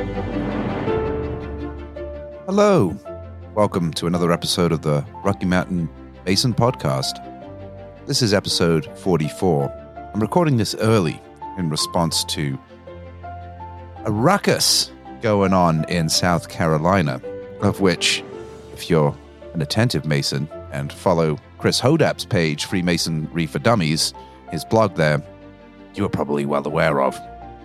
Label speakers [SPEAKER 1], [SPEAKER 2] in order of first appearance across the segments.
[SPEAKER 1] Hello. Welcome to another episode of the Rocky Mountain Mason Podcast. This is episode 44. I'm recording this early in response to a ruckus going on in South Carolina, of which, if you're an attentive Mason and follow Chris Hodap's page, Freemasonry for Dummies, his blog there, you are probably well aware of.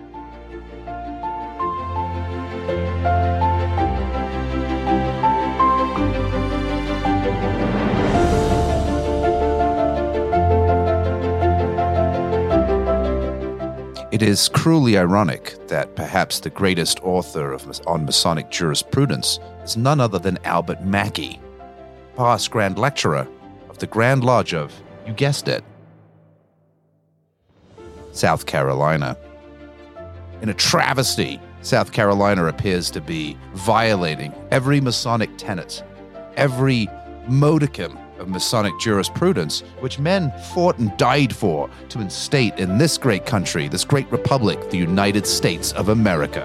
[SPEAKER 1] It is cruelly ironic that perhaps the greatest author on Masonic jurisprudence is none other than Albert Mackey, past Grand Lecturer of the Grand Lodge of, you guessed it, South Carolina. In a travesty, South Carolina appears to be violating every Masonic tenet, every modicum of Masonic jurisprudence, which men fought and died for to instate in this great country, this great republic, the United States of America.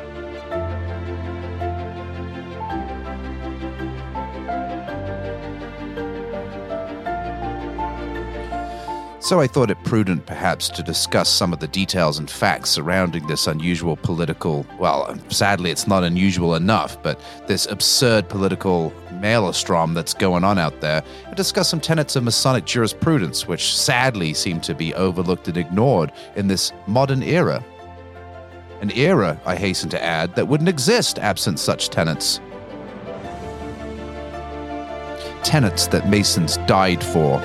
[SPEAKER 1] So I thought it prudent perhaps to discuss some of the details and facts surrounding this unusual political, well, sadly it's not unusual enough, but this absurd political maelstrom that's going on out there, and discuss some tenets of Masonic jurisprudence which sadly seem to be overlooked and ignored in this modern era. An era, I hasten to add, that wouldn't exist absent such tenets. Tenets that Masons died for.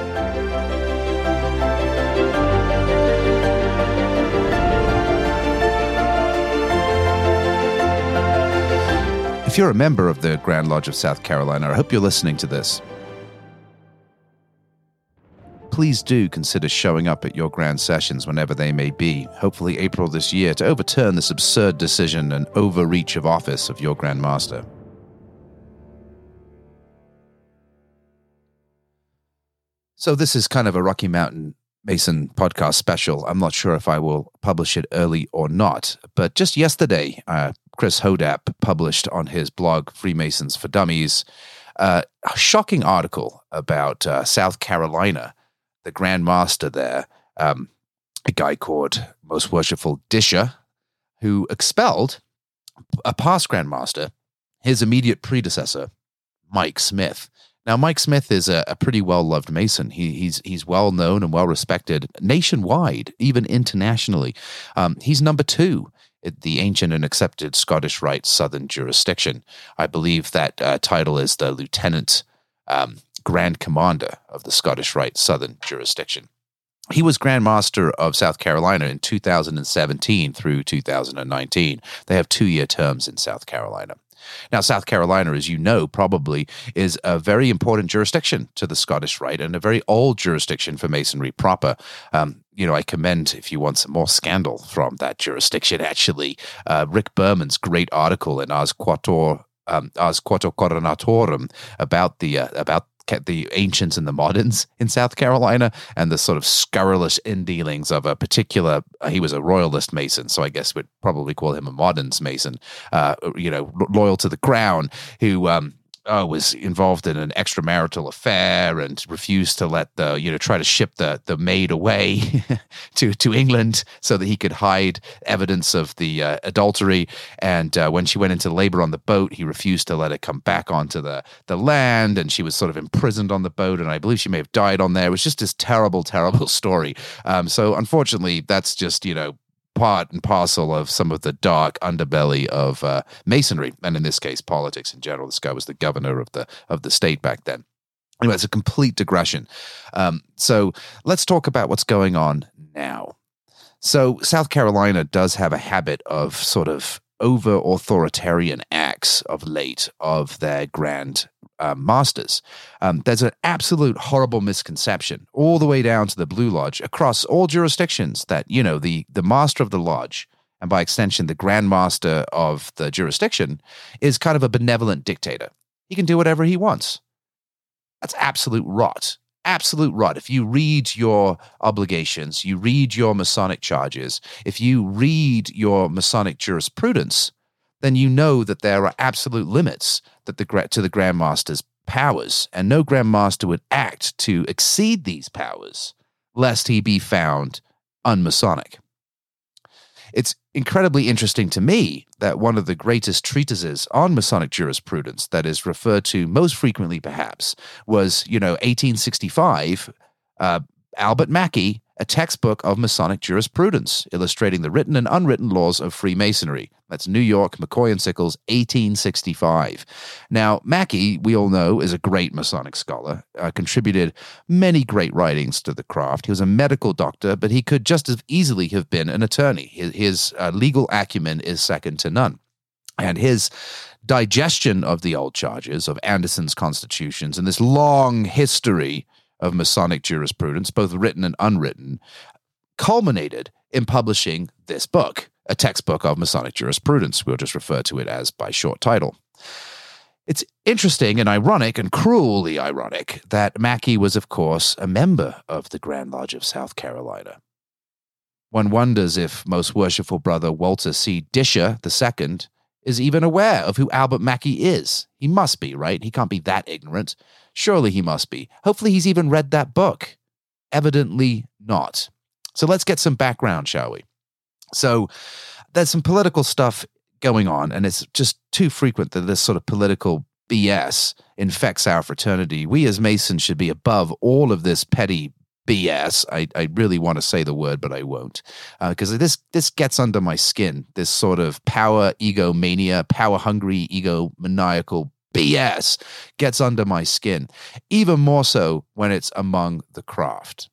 [SPEAKER 1] If you're a member of the Grand Lodge of South Carolina, I hope you're listening to this. Please do consider showing up at your grand sessions whenever they may be, hopefully April this year, to overturn this absurd decision and overreach of office of your Grand Master. So this is kind of a Rocky Mountain Mason podcast special. I'm not sure if I will publish it early or not, but just yesterday, Chris Hodap published on his blog, Freemasons for Dummies, a shocking article about South Carolina, the Grand Master there, a guy called Most Worshipful Disher, who expelled a past Grand Master, his immediate predecessor, Mike Smith. Now, Mike Smith is a pretty well-loved Mason. He's well-known and well-respected nationwide, even internationally. He's number 2 at the ancient and accepted Scottish Rite Southern jurisdiction. I believe that title is the Lieutenant Grand Commander of the Scottish Rite Southern jurisdiction. He was Grand Master of South Carolina in 2017 through 2019. They have 2-year terms in South Carolina. Now, South Carolina, as you know, probably is a very important jurisdiction to the Scottish Rite and a very old jurisdiction for Masonry proper. I commend, if you want some more scandal from that jurisdiction, actually, Rick Berman's great article in Ars Quattuor Coronatorum about the ancients and the moderns in South Carolina and the sort of scurrilous in-dealings of a particular, he was a royalist Mason, so I guess we'd probably call him a moderns Mason, loyal to the crown, who was involved in an extramarital affair and refused to let try to ship the maid away to England so that he could hide evidence of the adultery. And when she went into labor on the boat, he refused to let her come back onto the land, and she was sort of imprisoned on the boat, and I believe she may have died on there. It was just this terrible, terrible story. So unfortunately, that's just, part and parcel of some of the dark underbelly of Masonry, and in this case, politics in general. This guy was the governor of the state back then. Anyway, it's a complete digression. So let's talk about what's going on now. So South Carolina does have a habit of sort of over-authoritarian acts of late of their grand masters. There's an absolute horrible misconception all the way down to the Blue Lodge across all jurisdictions that, the master of the lodge, and by extension, the Grand Master of the jurisdiction, is kind of a benevolent dictator. He can do whatever he wants. That's absolute rot. Absolute rot. If you read your obligations, you read your Masonic charges, if you read your Masonic jurisprudence, then you know that there are absolute limits to the Grand Master's powers, and no Grand Master would act to exceed these powers, lest he be found unmasonic. It's incredibly interesting to me that one of the greatest treatises on Masonic jurisprudence that is referred to most frequently, perhaps, was, 1865, Albert Mackey, a textbook of Masonic jurisprudence, illustrating the written and unwritten laws of Freemasonry. That's New York, McCoy and Sickles, 1865. Now, Mackey, we all know, is a great Masonic scholar, contributed many great writings to the craft. He was a medical doctor, but he could just as easily have been an attorney. His legal acumen is second to none. And his digestion of the old charges, of Anderson's constitutions, and this long history of Masonic jurisprudence, both written and unwritten, culminated in publishing this book, a textbook of Masonic jurisprudence. We'll just refer to it as by short title. It's interesting and ironic, and cruelly ironic, that Mackey was, of course, a member of the Grand Lodge of South Carolina. One wonders if Most Worshipful Brother Walter C. Disher II is even aware of who Albert Mackey is. He must be, right? He can't be that ignorant. Surely he must be. Hopefully he's even read that book. Evidently not. So let's get some background, shall we? So there's some political stuff going on, and it's just too frequent that this sort of political BS infects our fraternity. We as Masons should be above all of this petty BS. I really want to say the word, but I won't, because this gets under my skin. This sort of power egomania, power hungry, egomaniacal BS gets under my skin, even more so when it's among the craft.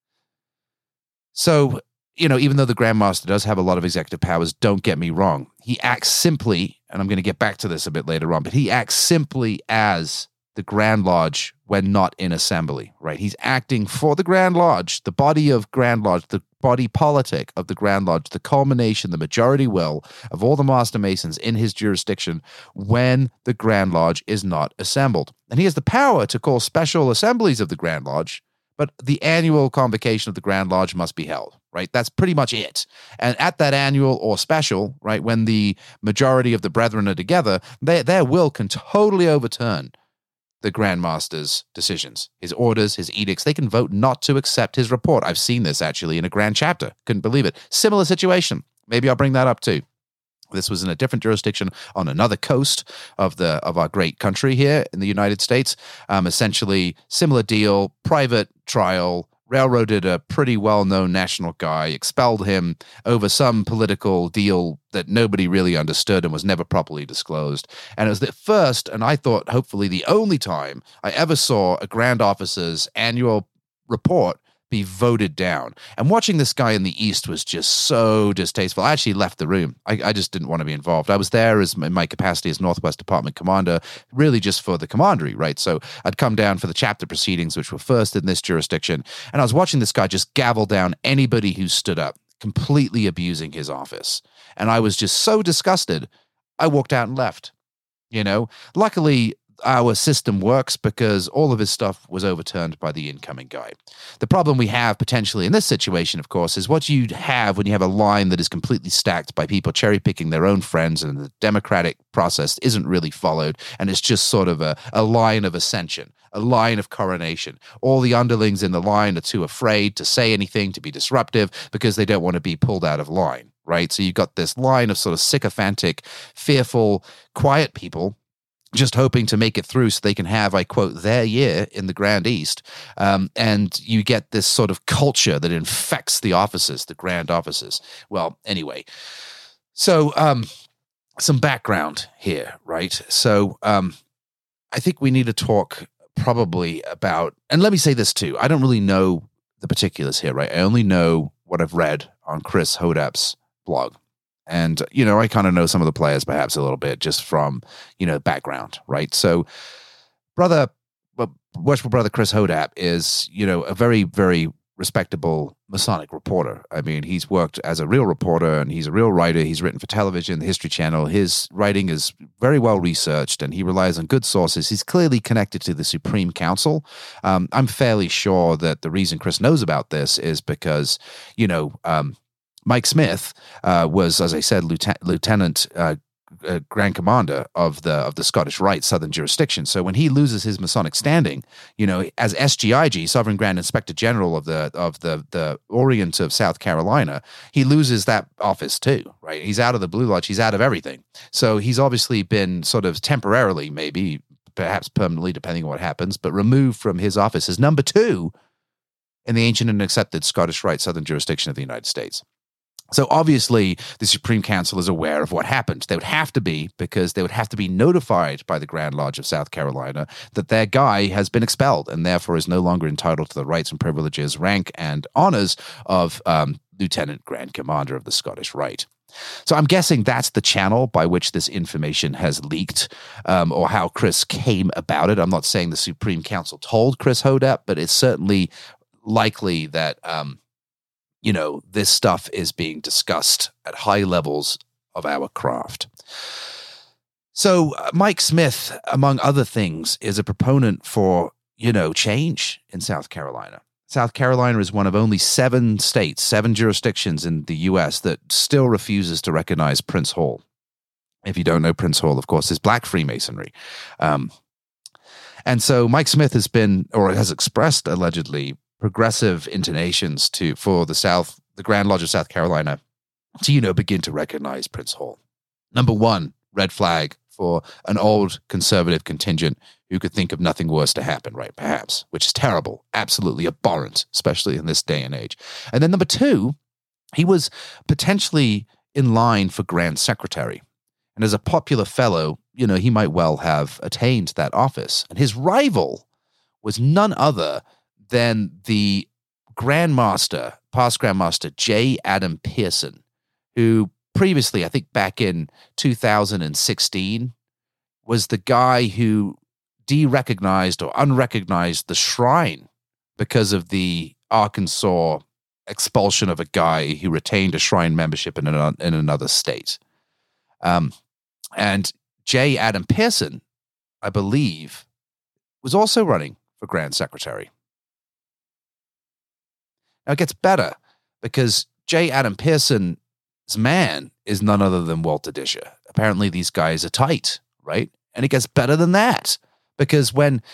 [SPEAKER 1] So, even though the Grand Master does have a lot of executive powers, don't get me wrong. He acts simply, and I'm going to get back to this a bit later on, but he acts simply as the Grand Lodge when not in assembly, right? He's acting for the Grand Lodge, the body of Grand Lodge, the body politic of the Grand Lodge, the culmination, the majority will of all the Master Masons in his jurisdiction when the Grand Lodge is not assembled. And he has the power to call special assemblies of the Grand Lodge, but the annual convocation of the Grand Lodge must be held, right? That's pretty much it. And at that annual or special, right, when the majority of the brethren are together, their will can totally overturn the Grand Master's decisions, his orders, his edicts. They can vote not to accept his report. I've seen this actually in a Grand Chapter. Couldn't believe it. Similar situation. Maybe I'll bring that up too. This was in a different jurisdiction on another coast of our great country here in the United States. Essentially, similar deal, private trial, railroaded a pretty well-known national guy, expelled him over some political deal that nobody really understood and was never properly disclosed. And it was the first, and I thought hopefully the only time I ever saw a Grand Officer's annual report be voted down. And watching this guy in the East was just so distasteful. I actually left the room. I just didn't want to be involved. I was there as in my capacity as Northwest Department Commander, really just for the commandery, right? So I'd come down for the chapter proceedings, which were first in this jurisdiction. And I was watching this guy just gavel down anybody who stood up, completely abusing his office. And I was just so disgusted, I walked out and left. Luckily, our system works because all of his stuff was overturned by the incoming guy. The problem we have potentially in this situation, of course, is what you have when you have a line that is completely stacked by people cherry-picking their own friends, and the democratic process isn't really followed, and it's just sort of a line of ascension, a line of coronation. All the underlings in the line are too afraid to say anything, to be disruptive, because they don't want to be pulled out of line, right? So you've got this line of sort of sycophantic, fearful, quiet people just hoping to make it through so they can have, I quote, their year in the Grand East. And you get this sort of culture that infects the offices, the Grand Offices. Well, anyway, so some background here, right? So I think we need to talk probably about, and let me say this too, I don't really know the particulars here, right? I only know what I've read on Chris Hodap's blog. And, I kind of know some of the players perhaps a little bit just from, background, right? So Worshipful Brother Chris Hodap is, a very, very respectable Masonic reporter. I mean, he's worked as a real reporter and he's a real writer. He's written for television, the History Channel. His writing is very well researched and he relies on good sources. He's clearly connected to the Supreme Council. I'm fairly sure that the reason Chris knows about this is because, Mike Smith was, as I said, Lieutenant Grand Commander of the Scottish Rite Southern Jurisdiction. So when he loses his Masonic standing, as SGIG, Sovereign Grand Inspector General of the Orient of South Carolina, he loses that office too, right? He's out of the Blue Lodge. He's out of everything. So he's obviously been sort of temporarily, maybe perhaps permanently, depending on what happens, but removed from his office as number 2 in the ancient and accepted Scottish Rite Southern Jurisdiction of the United States. So obviously, the Supreme Council is aware of what happened. They would have to be, because they would have to be notified by the Grand Lodge of South Carolina that their guy has been expelled and therefore is no longer entitled to the rights and privileges, rank, and honors of Lieutenant Grand Commander of the Scottish Rite. So I'm guessing that's the channel by which this information has leaked, or how Chris came about it. I'm not saying the Supreme Council told Chris Hodapp, but it's certainly likely that this stuff is being discussed at high levels of our craft. So Mike Smith, among other things, is a proponent for, change in South Carolina. South Carolina is one of only 7 states, 7 jurisdictions in the U.S. that still refuses to recognize Prince Hall. If you don't know, Prince Hall, of course, is Black Freemasonry. And so Mike Smith has expressed, allegedly, progressive intonations for the Grand Lodge of South Carolina to, begin to recognize Prince Hall. Number 1, red flag for an old conservative contingent who could think of nothing worse to happen, right? Perhaps, which is terrible, absolutely abhorrent, especially in this day and age. And then number 2, he was potentially in line for Grand Secretary. And as a popular fellow, he might well have attained that office. And his rival was none other than the past Grandmaster J. Adam Pearson, who previously, I think back in 2016, was the guy who de-recognized or unrecognized the shrine because of the Arkansas expulsion of a guy who retained a shrine membership in another state. And J. Adam Pearson, I believe, was also running for Grand Secretary. Now it gets better, because J. Adam Pearson's man is none other than Walter Disher. Apparently these guys are tight, right? And it gets better than that, because when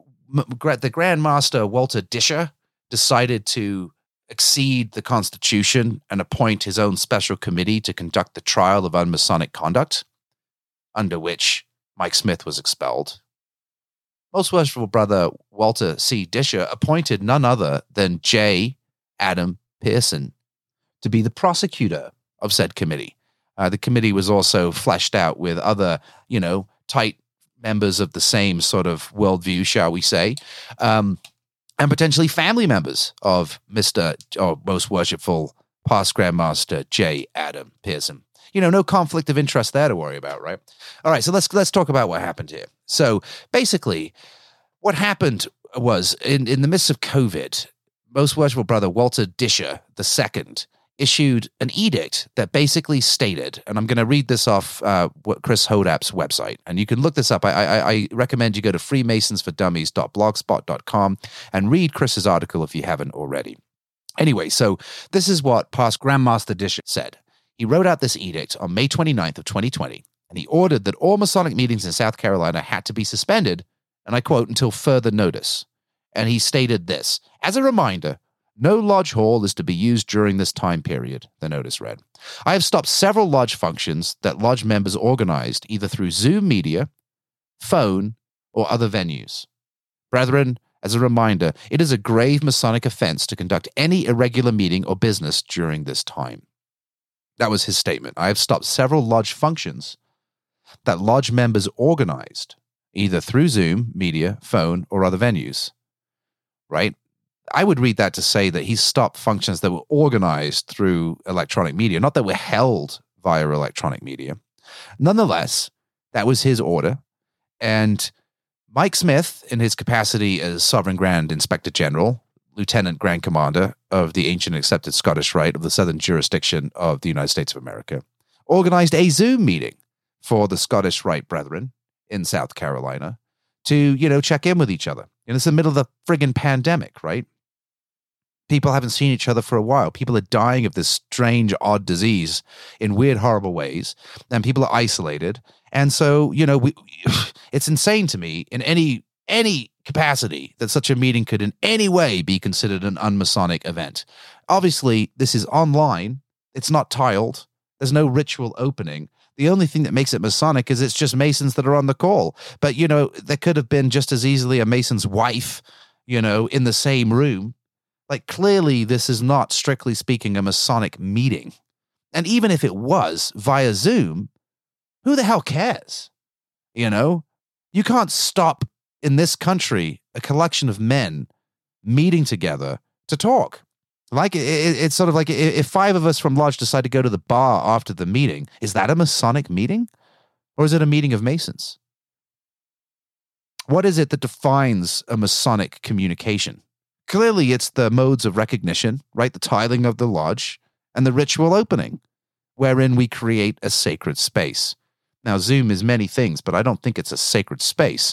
[SPEAKER 1] the Grand Master Walter Disher decided to exceed the Constitution and appoint his own special committee to conduct the trial of unmasonic conduct, under which Mike Smith was expelled, Most Worshipful Brother Walter C. Disher appointed none other than J. Adam Pearson to be the prosecutor of said committee. The committee was also fleshed out with other, tight members of the same sort of worldview, shall we say, and potentially family members of Most Worshipful past Grandmaster J. Adam Pearson. No conflict of interest there to worry about, right? All right, so let's talk about what happened here. So basically, what happened was in the midst of COVID, Most Worshipful Brother Walter Disher II issued an edict that basically stated, and I'm going to read this off Chris Hodapp's website, and you can look this up. I recommend you go to freemasonsfordummies.blogspot.com and read Chris's article if you haven't already. Anyway, so this is what past Grandmaster Disher said. He wrote out this edict on May 29th of 2020, and he ordered that all Masonic meetings in South Carolina had to be suspended, and I quote, until further notice. And he stated this, as a reminder, no lodge hall is to be used during this time period, the notice read. I have stopped several lodge functions that lodge members organized either through Zoom media, phone, or other venues. Brethren, as a reminder, it is a grave Masonic offense to conduct any irregular meeting or business during this time. That was his statement. I have stopped several lodge functions that lodge members organized either through Zoom, media, phone, or other venues. Right? I would read that to say that he stopped functions that were organized through electronic media, not that were held via electronic media. Nonetheless, that was his order. And Mike Smith, in his capacity as Sovereign Grand Inspector General, Lieutenant Grand Commander of the ancient accepted Scottish Rite of the Southern Jurisdiction of the United States of America, organized a Zoom meeting for the Scottish Rite brethren in South Carolina to, check in with each other. And it's the middle of the friggin' pandemic, right? People haven't seen each other for a while. People are dying of this strange, odd disease in weird, horrible ways, and people are isolated. And so, it's insane to me in any capacity that such a meeting could in any way be considered an unmasonic event. Obviously, this is online. It's not tiled. There's no ritual opening. The only thing that makes it Masonic is it's just Masons that are on the call. But, there could have been just as easily a Mason's wife, in the same room. Like, clearly, this is not, strictly speaking, a Masonic meeting. And even if it was via Zoom, who the hell cares? You can't stop in this country a collection of men meeting together to talk. Like, it's sort of like if 5 of us from Lodge decide to go to the bar after the meeting, is that a Masonic meeting? Or is it a meeting of Masons? What is it that defines a Masonic communication? Clearly, it's the modes of recognition, right? The tiling of the lodge and the ritual opening, wherein we create a sacred space. Now, Zoom is many things, but I don't think it's a sacred space.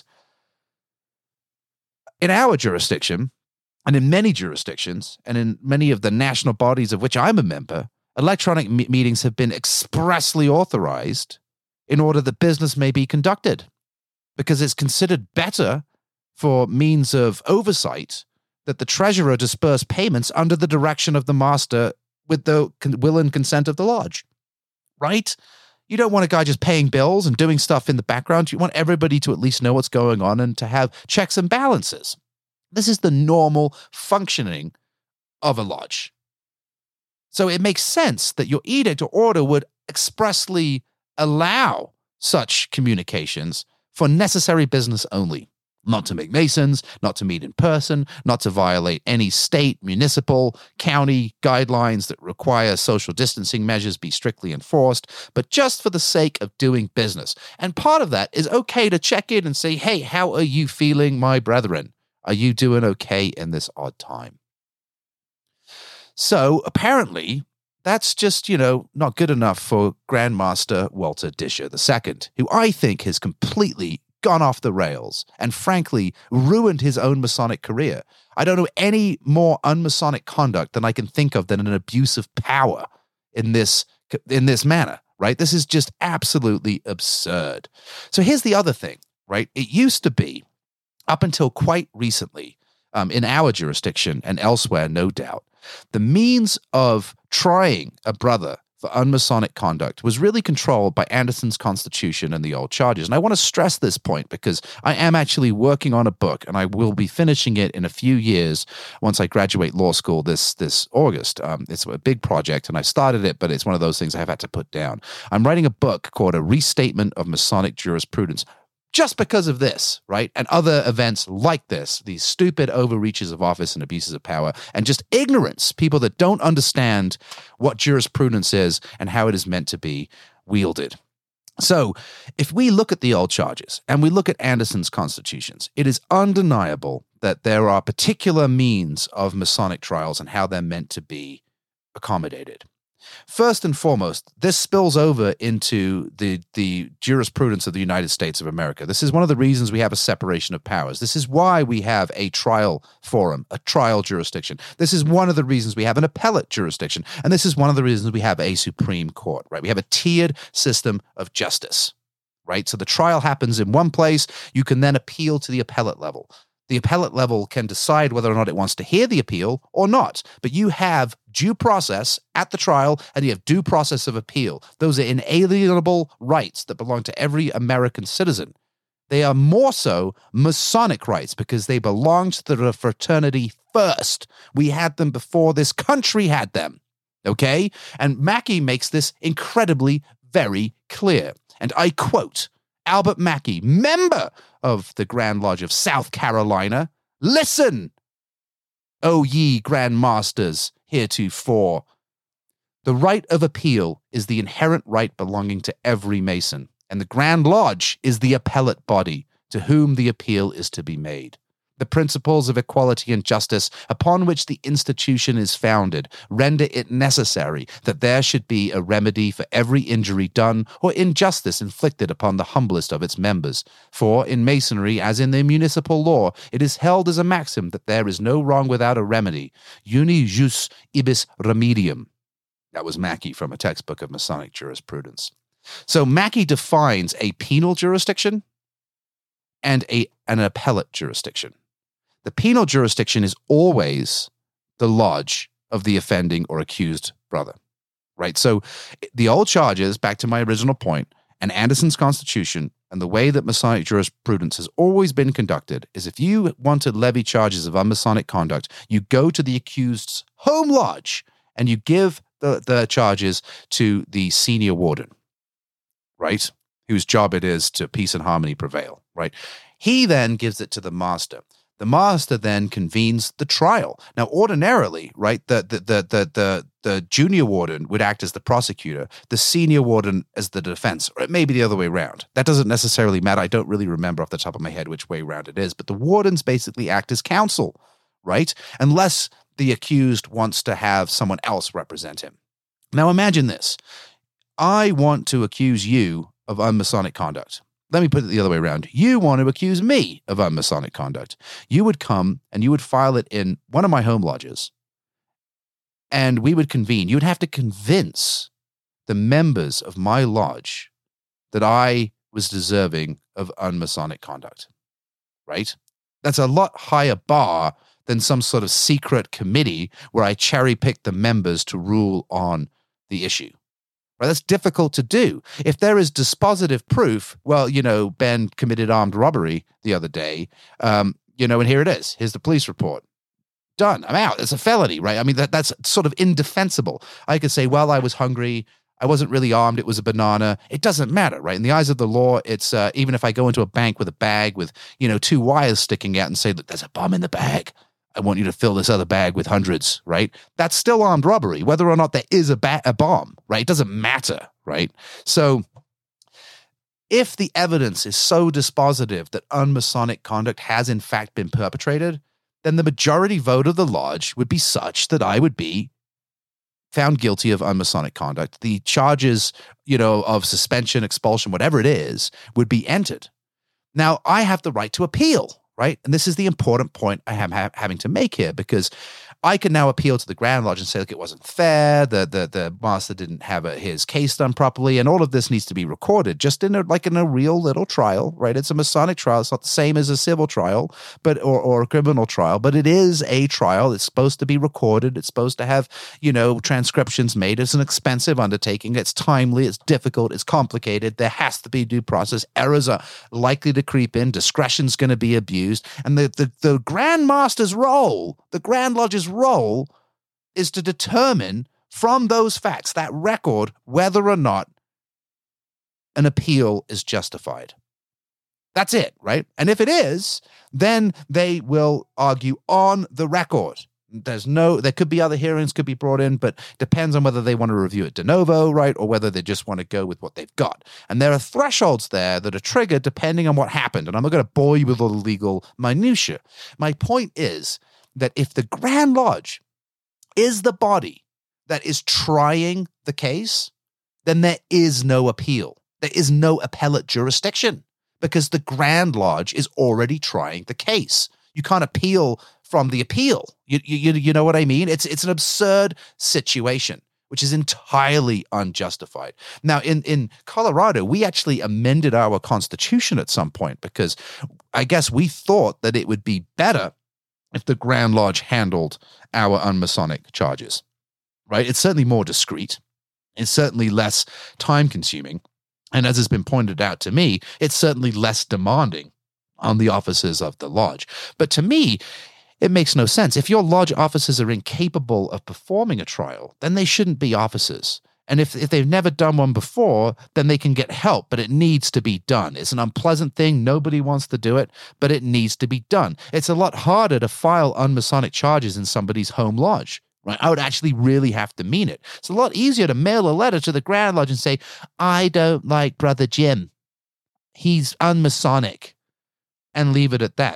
[SPEAKER 1] In our jurisdiction, and in many jurisdictions, and in many of the national bodies of which I'm a member, electronic meetings have been expressly authorized in order that business may be conducted, because it's considered better for means of oversight that the treasurer disperse payments under the direction of the master with the will and consent of the lodge, right? You don't want a guy just paying bills and doing stuff in the background. You want everybody to at least know what's going on and to have checks and balances. This is the normal functioning of a lodge. So it makes sense that your edict or order would expressly allow such communications for necessary business only. Not to make Masons, not to meet in person, not to violate any state, municipal, county guidelines that require social distancing measures be strictly enforced, but just for the sake of doing business. And part of that is okay to check in and say, hey, how are you feeling, my brethren? Are you doing okay in this odd time? So apparently, that's just, not good enough for Grandmaster Walter Discher II, who I think has completely gone off the rails and frankly ruined his own Masonic career. I don't know any more unmasonic conduct than I can think of than an abuse of power in this manner, right? This is just absolutely absurd. So here's the other thing, right? It used to be, up until quite recently, in our jurisdiction and elsewhere, no doubt, the means of trying a brother for unmasonic conduct was really controlled by Anderson's Constitution and the old charges. And I want to stress this point because I am actually working on a book, and I will be finishing it in a few years once I graduate law school this August. It's a big project, and I've started it, but it's one of those things I have had to put down. I'm writing a book called A Restatement of Masonic Jurisprudence, just because of this, right? And other events like this, these stupid overreaches of office and abuses of power, and just ignorance, people that don't understand what jurisprudence is and how it is meant to be wielded. So if we look at the old charges and we look at Anderson's constitutions, it is undeniable that there are particular means of Masonic trials and how they're meant to be accommodated. First and foremost, this spills over into the jurisprudence of the United States of America. This is one of the reasons we have a separation of powers. This is why we have a trial forum, a trial jurisdiction. This is one of the reasons we have an appellate jurisdiction. And this is one of the reasons we have a Supreme Court, right? We have a tiered system of justice, right? So the trial happens in one place. You can then appeal to the appellate level. The appellate level can decide whether or not it wants to hear the appeal or not. But you have due process at the trial, and you have due process of appeal. Those are inalienable rights that belong to every American citizen. They are more so Masonic rights because they belong to the fraternity first. We had them before this country had them, okay? And Mackey makes this incredibly very clear. And I quote Albert Mackey, member of the Grand Lodge of South Carolina, "Listen, O ye Grand Masters heretofore. The right of appeal is the inherent right belonging to every Mason, and the Grand Lodge is the appellate body to whom the appeal is to be made. The principles of equality and justice upon which the institution is founded render it necessary that there should be a remedy for every injury done or injustice inflicted upon the humblest of its members. For in Masonry, as in the municipal law, it is held as a maxim that there is no wrong without a remedy. Uni jus ibis remedium. That was Mackey from a textbook of Masonic jurisprudence. So Mackey defines a penal jurisdiction and an appellate jurisdiction. The penal jurisdiction is always the lodge of the offending or accused brother, right? So the old charges, back to my original point, and Anderson's Constitution and the way that Masonic jurisprudence has always been conducted is if you want to levy charges of unmasonic conduct, you go to the accused's home lodge and you give the charges to the senior warden, right? Whose job it is to peace and harmony prevail, right? He then gives it to the master. The master then convenes the trial. Now, ordinarily, right, the junior warden would act as the prosecutor, the senior warden as the defense, or it may be the other way around. That doesn't necessarily matter. I don't really remember off the top of my head which way around it is, but the wardens basically act as counsel, right? Unless the accused wants to have someone else represent him. Now, imagine this. I want to accuse you of unmasonic conduct. Let me put it the other way around. You want to accuse me of unmasonic conduct. You would come and you would file it in one of my home lodges, and we would convene. You would have to convince the members of my lodge that I was deserving of unmasonic conduct, right? That's a lot higher bar than some sort of secret committee where I cherry-pick the members to rule on the issue. Right, that's difficult to do. If there is dispositive proof, well, Ben committed armed robbery the other day, and here it is. Here's the police report. Done. I'm out. It's a felony, right? I mean, that's sort of indefensible. I could say, well, I was hungry. I wasn't really armed. It was a banana. It doesn't matter, right? In the eyes of the law, it's even if I go into a bank with a bag with, 2 wires sticking out and say, look, there's a bomb in the bag. I want you to fill this other bag with hundreds, right? That's still armed robbery, whether or not there is a bomb, right? It doesn't matter, right? So if the evidence is so dispositive that unmasonic conduct has in fact been perpetrated, then the majority vote of the lodge would be such that I would be found guilty of unmasonic conduct. The charges, of suspension, expulsion, whatever it is, would be entered. Now, I have the right to appeal, right? And this is the important point I am having to make here, because I can now appeal to the Grand Lodge and say, look, it wasn't fair. The master didn't have his case done properly, and all of this needs to be recorded, just in a real little trial, right? It's a Masonic trial. It's not the same as a civil trial, but or a criminal trial, but it is a trial. It's supposed to be recorded. It's supposed to have transcriptions made. It's an expensive undertaking. It's timely. It's difficult. It's complicated. There has to be due process. Errors are likely to creep in. Discretion's going to be abused, and the Grand Master's role, the Grand Lodge's role, is to determine from those facts, that record, whether or not an appeal is justified. That's it, right? And if it is, then they will argue on the record. There could be other hearings could be brought in, but depends on whether they want to review it de novo, right? Or whether they just want to go with what they've got. And there are thresholds there that are triggered depending on what happened. And I'm not going to bore you with all the legal minutiae. My point is that if the Grand Lodge is the body that is trying the case, then there is no appeal. There is no appellate jurisdiction because the Grand Lodge is already trying the case. You can't appeal from the appeal. You know what I mean? It's an absurd situation, which is entirely unjustified. Now, in Colorado, we actually amended our constitution at some point because I guess we thought that it would be better if the Grand Lodge handled our unmasonic charges, right? It's certainly more discreet. It's certainly less time-consuming. And as has been pointed out to me, it's certainly less demanding on the officers of the lodge. But to me, it makes no sense. If your lodge officers are incapable of performing a trial, then they shouldn't be officers. And if they've never done one before, then they can get help, but it needs to be done. It's an unpleasant thing. Nobody wants to do it, but it needs to be done. It's a lot harder to file unmasonic charges in somebody's home lodge, right? I would actually really have to mean it. It's a lot easier to mail a letter to the Grand Lodge and say, I don't like Brother Jim. He's unmasonic, and leave it at that.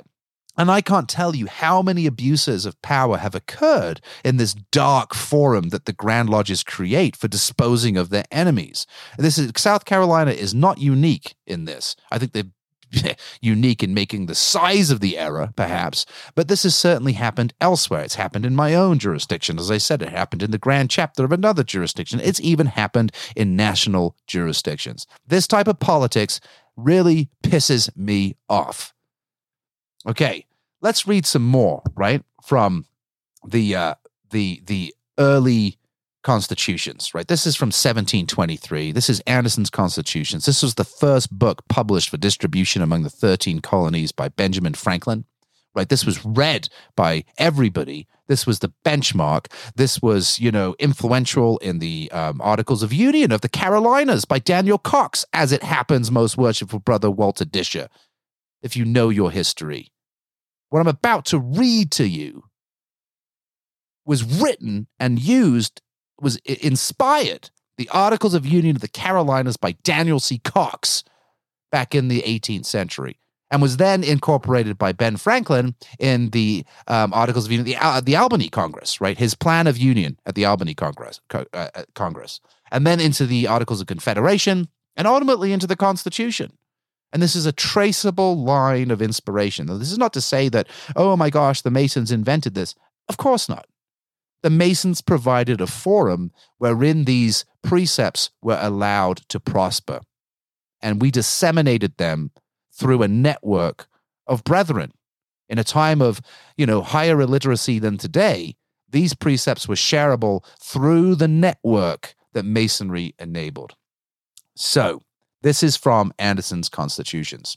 [SPEAKER 1] And I can't tell you how many abuses of power have occurred in this dark forum that the Grand Lodges create for disposing of their enemies. South Carolina is not unique in this. I think they're unique in making the size of the error, perhaps, but this has certainly happened elsewhere. It's happened in my own jurisdiction. As I said, it happened in the grand chapter of another jurisdiction. It's even happened in national jurisdictions. This type of politics really pisses me off. Okay, let's read some more, right, from the early constitutions, right? This is from 1723. This is Anderson's Constitutions. This was the first book published for distribution among the 13 colonies by Benjamin Franklin, right? This was read by everybody. This was the benchmark. This was, influential in the Articles of Union of the Carolinas by Daniel Cox, as it happens, most worshipful brother Walter Disher, if you know your history. What I'm about to read to you was written and used, was inspired, the Articles of Union of the Carolinas by Daniel C. Cox back in the 18th century, and was then incorporated by Ben Franklin in the Articles of Union, the Albany Congress, right? His plan of union at the Albany Congress, and then into the Articles of Confederation, and ultimately into the Constitution. And this is a traceable line of inspiration. Now, this is not to say that, oh my gosh, the Masons invented this. Of course not. The Masons provided a forum wherein these precepts were allowed to prosper. And we disseminated them through a network of brethren. In a time of, higher illiteracy than today, these precepts were shareable through the network that Masonry enabled. So, this is from Anderson's Constitutions.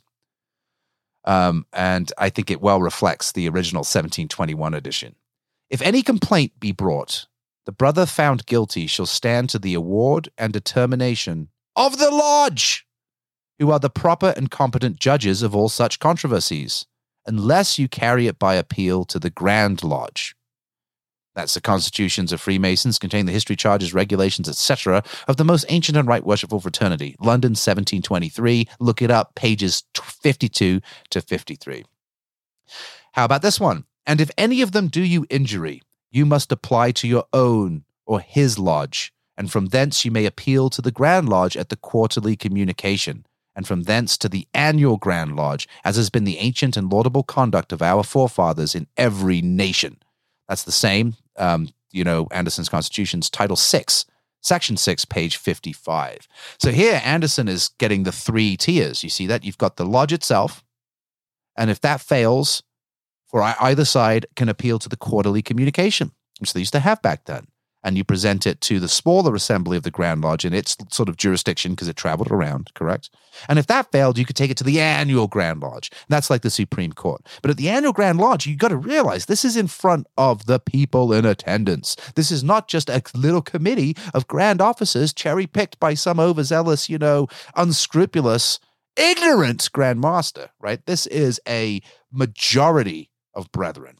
[SPEAKER 1] And I think it well reflects the original 1721 edition. If any complaint be brought, the brother found guilty shall stand to the award and determination of the lodge, who are the proper and competent judges of all such controversies, unless you carry it by appeal to the Grand Lodge. That's the constitutions of Freemasons, contain the history, charges, regulations, etc. of the most ancient and right worshipful fraternity. London, 1723. Look it up, pages 52 to 53. How about this one? And if any of them do you injury, you must apply to your own or his lodge, and from thence you may appeal to the Grand Lodge at the quarterly communication, and from thence to the annual Grand Lodge, as has been the ancient and laudable conduct of our forefathers in every nation. That's the same, Anderson's Constitutions, Title 6, Section 6, page 55. So here, Anderson is getting the 3 tiers. You see that? You've got the lodge itself, and if that fails, for either side can appeal to the quarterly communication, which they used to have back then. And you present it to the smaller assembly of the Grand Lodge in its sort of jurisdiction because it traveled around, correct? And if that failed, you could take it to the annual Grand Lodge. And that's like the Supreme Court. But at the annual Grand Lodge, you've got to realize this is in front of the people in attendance. This is not just a little committee of grand officers cherry-picked by some overzealous, unscrupulous, ignorant Grand Master, right? This is a majority of brethren.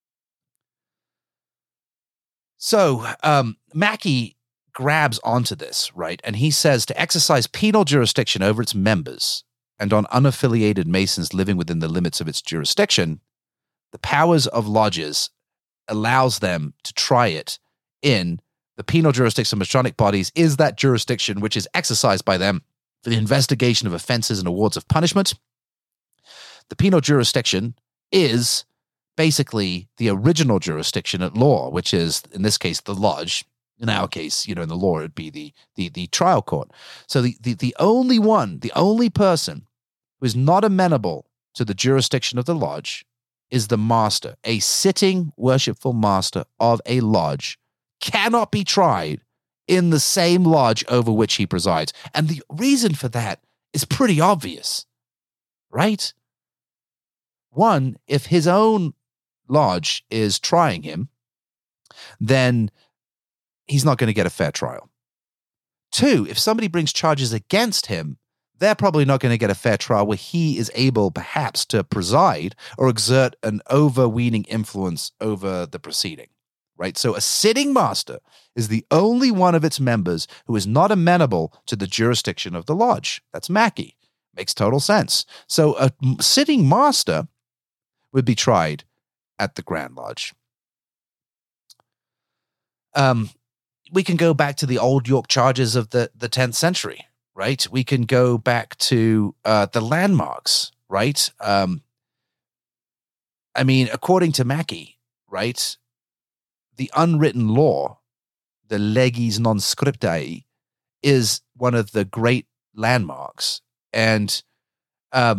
[SPEAKER 1] So Mackey grabs onto this, right? And he says to exercise penal jurisdiction over its members and on unaffiliated Masons living within the limits of its jurisdiction, the powers of lodges allows them to try it in the penal jurisdiction of Masonic bodies is that jurisdiction which is exercised by them for the investigation of offenses and awards of punishment. The penal jurisdiction is basically the original jurisdiction at law, which is, in this case, the lodge. In our case, in the law, it'd be the trial court. So the only person who is not amenable to the jurisdiction of the lodge is the master. A sitting worshipful master of a lodge cannot be tried in the same lodge over which he presides. And the reason for that is pretty obvious, right? One, if his own lodge is trying him, then he's not going to get a fair trial. Two, if somebody brings charges against him, they're probably not going to get a fair trial where he is able perhaps to preside or exert an overweening influence over the proceeding, right? So a sitting master is the only one of its members who is not amenable to the jurisdiction of the lodge. That's Mackey. Makes total sense. So a sitting master would be tried at the Grand Lodge. We can go back to the old York charges of the 10th century, right? We can go back to the landmarks, right? I mean, according to Mackey, right, the unwritten law, the legis non scriptae, is one of the great landmarks. And let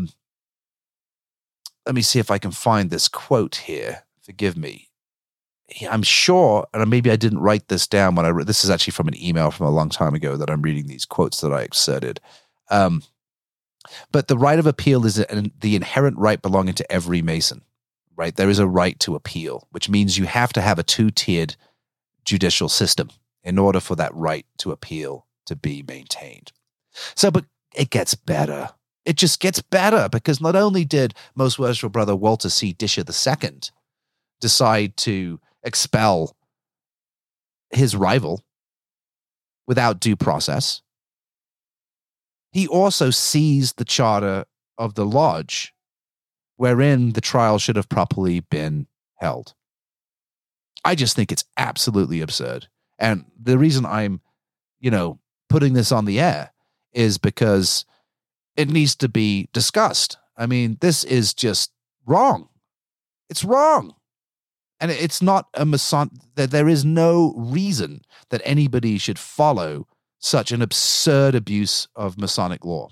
[SPEAKER 1] me see if I can find this quote here. Forgive me. I'm sure, and maybe I didn't write this down when I wrote. This is actually from an email from a long time ago that I'm reading these quotes that I excerpted. But the right of appeal is the inherent right belonging to every Mason, right? There is a right to appeal, which means you have to have a two-tiered judicial system in order for that right to appeal to be maintained. So, but it gets better. It just gets better, because not only did Most Worshipful Brother Walter C. Disher II decide to expel his rival without due process, he also seized the charter of the lodge wherein the trial should have properly been held. I just think it's absolutely absurd. And the reason I'm, putting this on the air is because it needs to be discussed. I mean, this is just wrong. It's wrong. And it's not there is no reason that anybody should follow such an absurd abuse of Masonic law.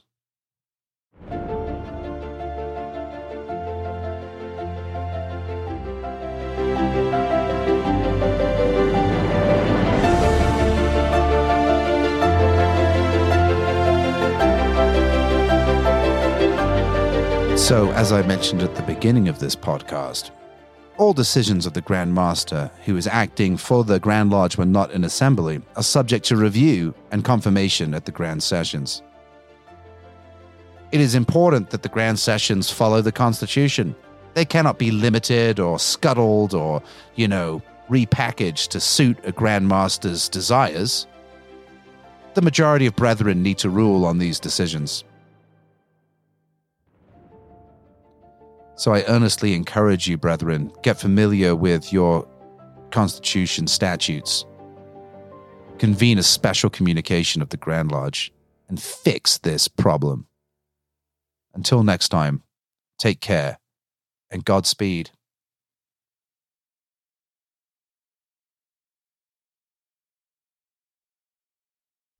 [SPEAKER 1] So, as I mentioned at the beginning of this podcast, all decisions of the Grand Master who is acting for the Grand Lodge when not in assembly are subject to review and confirmation at the Grand Sessions. It is important that the Grand Sessions follow the Constitution. They cannot be limited or scuttled or, repackaged to suit a Grand Master's desires. The majority of brethren need to rule on these decisions. So I earnestly encourage you, brethren, get familiar with your Constitution statutes. Convene a special communication of the Grand Lodge and fix this problem. Until next time, take care and Godspeed.